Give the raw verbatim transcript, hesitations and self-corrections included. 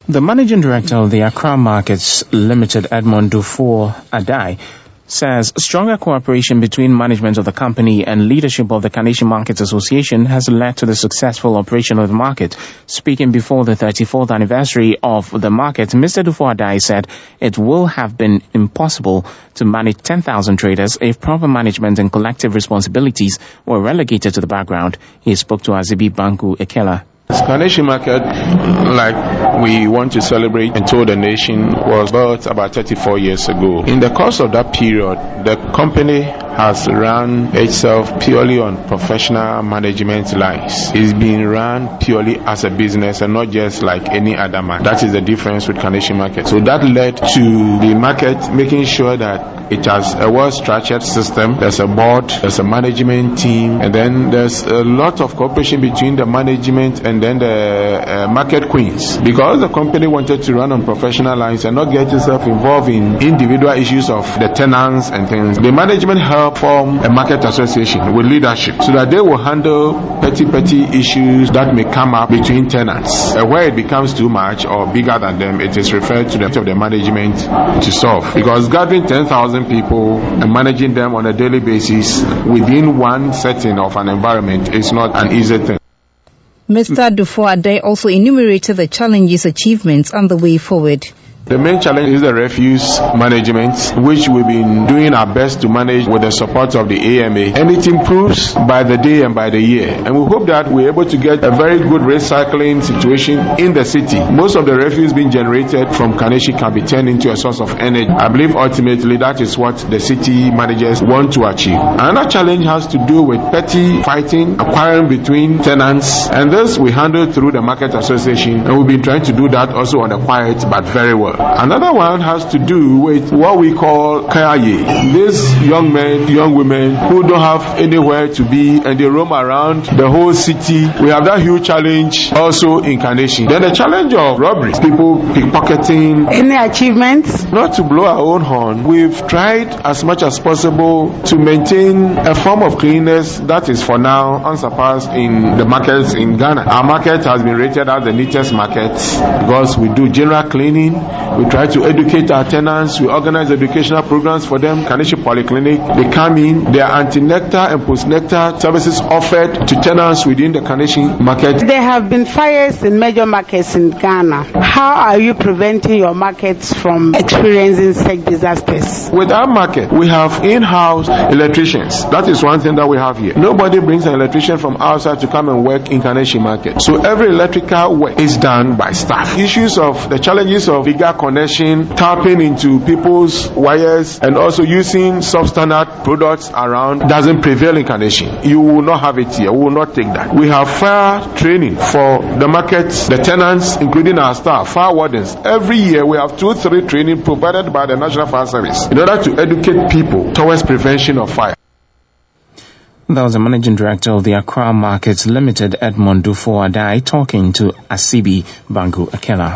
The managing director of the Accra Markets Limited, Edmond Dufour Adai, says stronger cooperation between management of the company and leadership of the Kaneshie Markets Association has led to the successful operation of the market. Speaking before the thirty-fourth anniversary of the market, Mister Dufour Adai said it will have been impossible to manage ten thousand traders if proper management and collective responsibilities were relegated to the background. He spoke to Azibi Banku Ekela. Kaneshie Market, like we want to celebrate and told the nation, was built about thirty-four years ago. In the course of that period, the company has run itself purely on professional management lines. It's been run purely as a business and not just like any other market. That is the difference with Kaneshie Market. So that led to the market making sure that it has a well-structured system. There's a board, there's a management team, and then there's a lot of cooperation between the management and then the uh, market queens. Because the company wanted to run on professional lines and not get itself involved in individual issues of the tenants and things, the management helped form a market association with leadership so that they will handle petty petty issues that may come up between tenants. Uh, where it becomes too much or bigger than them, it is referred to the, to the management to solve. Because gathering ten thousand people and managing them on a daily basis within one setting of an environment is not an easy thing. Mister Dufour Adai also enumerated the challenges, achievements, and the way forward. The main challenge is the refuse management, which we've been doing our best to manage with the support of the A M A. And it improves by the day and by the year. And we hope that we're able to get a very good recycling situation in the city. Most of the refuse being generated from Kaneshie can be turned into a source of energy. I believe ultimately that is what the city managers want to achieve. Another challenge has to do with petty fighting, acquiring between tenants. And this we handle through the Market Association. And we've been trying to do that also on the quiet, but very well. Another one has to do with what we call kayaye. These young men, young women who don't have anywhere to be and they roam around the whole city. We have that huge challenge also in Kaneshie. Then the challenge of robberies, people pickpocketing. Any achievements? Not to blow our own horn, we've tried as much as possible to maintain a form of cleanliness that is for now unsurpassed in the markets in Ghana. Our market has been rated as the neatest market because we do general cleaning. We try to educate our tenants. We organize educational programs for them. Kaneshie Polyclinic, they come in. There are antenatal and postnatal services offered to tenants within the Kaneshie market. There have been fires in major markets in Ghana. How are you preventing your markets from experiencing such disasters? With our market, we have in-house electricians. That is one thing that we have here. Nobody brings an electrician from outside to come and work in Kaneshie market. So every electrical work is done by staff. Issues of the challenges of bigger connection, tapping into people's wires, and also using substandard products around doesn't prevail in Kaneshie. You will not have it here. We will not take that. We have fire training for the markets, the tenants, including our staff, fire wardens. Every year we have two, three training provided by the National Fire Service in order to educate people towards prevention of fire. That was the managing director of the Accra Markets Limited, Edmond Dufour Adai, talking to Azibi Banku Ekela.